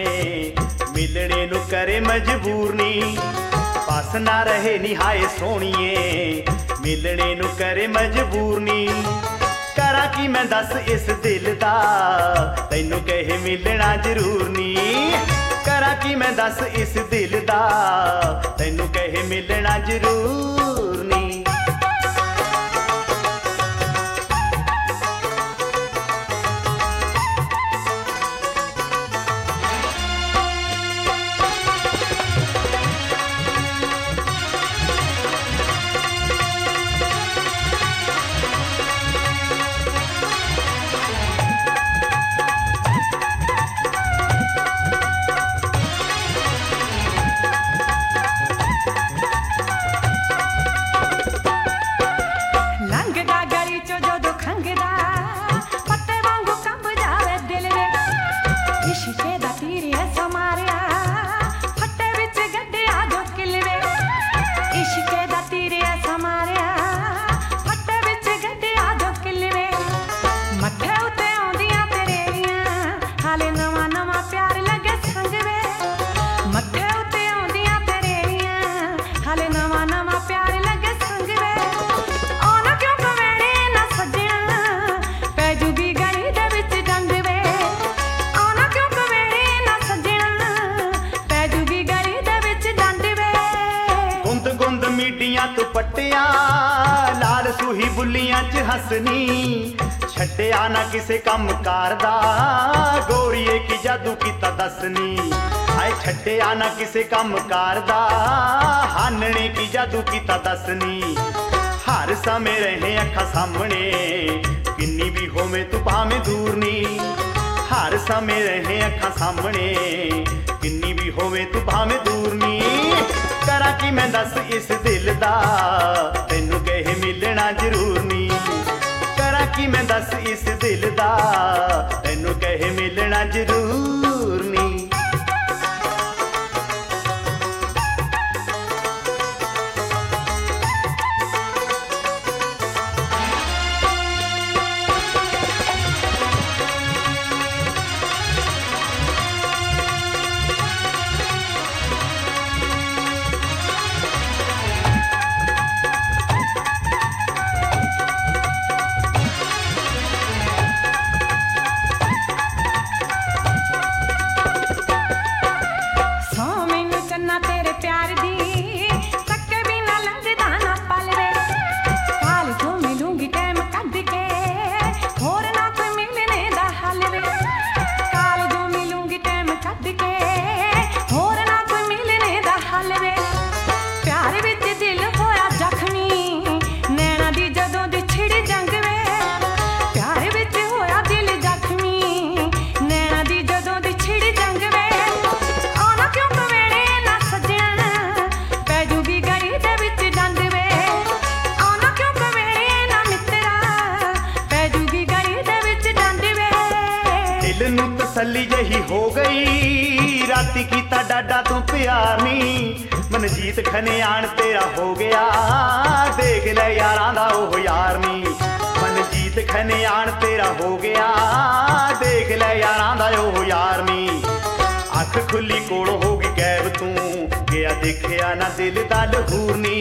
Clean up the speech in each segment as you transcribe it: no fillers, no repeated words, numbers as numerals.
मिलने नू करे मजबूर नी, पास ना रहे नी हाय सोहणीए, मिलने नू करे मजबूर नी। करा कि मैं दस इस दिल दा, तैनू कहे मिलना जरूर नी। करा कि मैं दस इस दिल दा, तैनू कहे मिलना जरूर नी। तू पट्टिया लाल सूही बुलियां च हसनी, छड्डिया ना किसे कम कारदा, गोरीए की जादू कीता दसनी। हाय छड्डिया ना किसे कम कारदा, हानने की जादू कीता दसनी। हर समय रहे अखा सामने, किन्नी भी होवे तू भावें दूर नी। हर समय रहे अखा सामने, किन्नी भी होवे तू भावें दूर नी। करा कि मैं दस इस दिल दा, तैनू कहे मिलना जरूर नी। करा कि मैं दस इस दिल दा, तैनू कहे मिलना जरूर नी। तसल्ली जही हो गई, राती कीता डाडा तू प्यार नी। मनजीत खनियाण तेरा हो गया, देख ले यारां दा ओह यार नी। मनजीत खनियाण तेरा हो गया, देख ले यारां दा ओह यार नी। अख खुली कोल होगी गैब तू, गया देखिया ना दिल दा लहूर नी।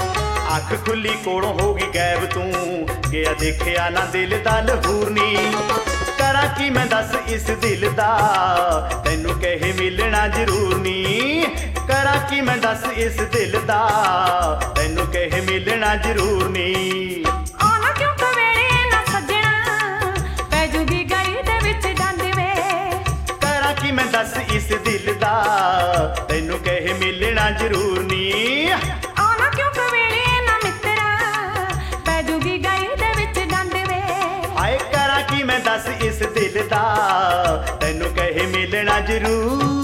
अख खुली कोल होगी गैब तू, गया देखिया ना दिल दा लहूर नी। करा कि मैं दस इस दिल दा, तैनू कहे मिलना जरूर नी। करा कि मैं दस इस दिल दा, तैनू कहे मिलना जरूर नी। आना क्यों कवेड़े ना सजना, पै जूगी गली दे विच डंड वे। करा कि मैं दस इस दिल दा, तैनू कहे मिलना जरूर नी। आना क्यों कवेड़े ना मित्रा, पै जूगी गली दे विच डंड वे। हाय करा कि मैं दस इस दिल दा, तैनू कहे मिलना जरूर।